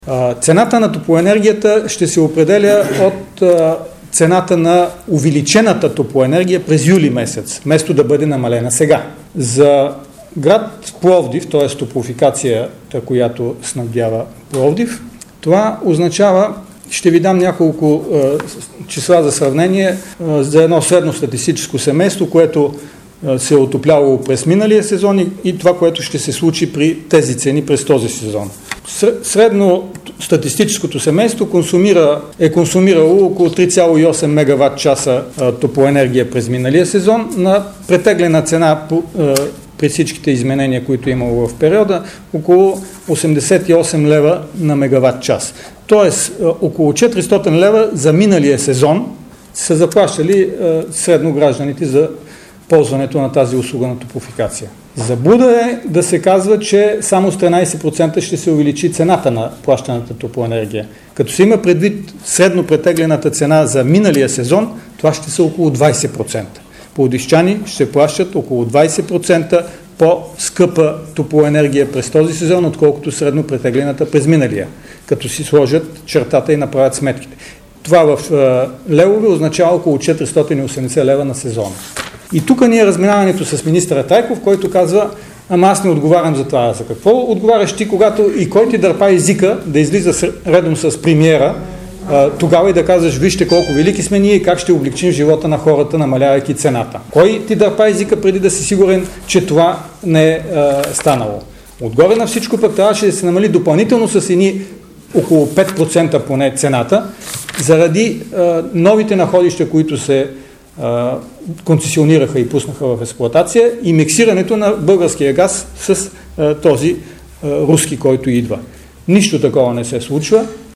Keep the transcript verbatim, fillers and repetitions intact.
А, цената на топлоенергията ще се определя от а, цената на увеличената топлоенергия през юли месец, вместо да бъде намалена сега. За град Пловдив, т.е. топлофикацията, която снабдява Пловдив, това означава, ще ви дам няколко а, числа за сравнение, а, за едно средностатистическо семейство, което а, се е отоплявало през миналия сезон и, и това, което ще се случи при тези цени през този сезон. Средно статистическото семейство консумира, е консумирало около три цяло и осем мегават часа а, топлоенергия през миналия сезон на претеглена цена по, а, при всичките изменения, които е имало в периода, около осемдесет и осем лева на мегават час. Тоест, а, около четиристотин лева за миналия сезон са заплащали а, средно гражданите за ползването на тази услуга на топлофикация. Заблуда е да се казва, че само с тринадесет процента ще се увеличи цената на плащаната топлоенергия. Като се има предвид средно претеглената цена за миналия сезон, това ще са около двадесет процента. Пловдивчани ще плащат около двадесет процента по-скъпа топлоенергия през този сезон, отколкото средно претеглената през миналия, като си сложат чертата и направят сметките. Това в е, левове означава около четиристотин и осемдесет лева на сезона. И тук ни е разминаването с министъра Трайков, който казва: ама аз не отговарям за това. За какво отговаряш ти, когато и кой ти дърпа езика да излиза редом с премиера, тогава и да казваш: вижте колко велики сме ние и как ще облегчим живота на хората, намалявайки цената. Кой ти дърпа езика преди да си сигурен, че това не е станало? Отгоре на всичко пък трябваше да се намали допълнително с едни около пет процента поне цената, заради а, новите находища, които се а, концесионираха и пуснаха в експлоатация, и миксирането на българския газ с а, този а, руски, който идва. Нищо такова не се случва.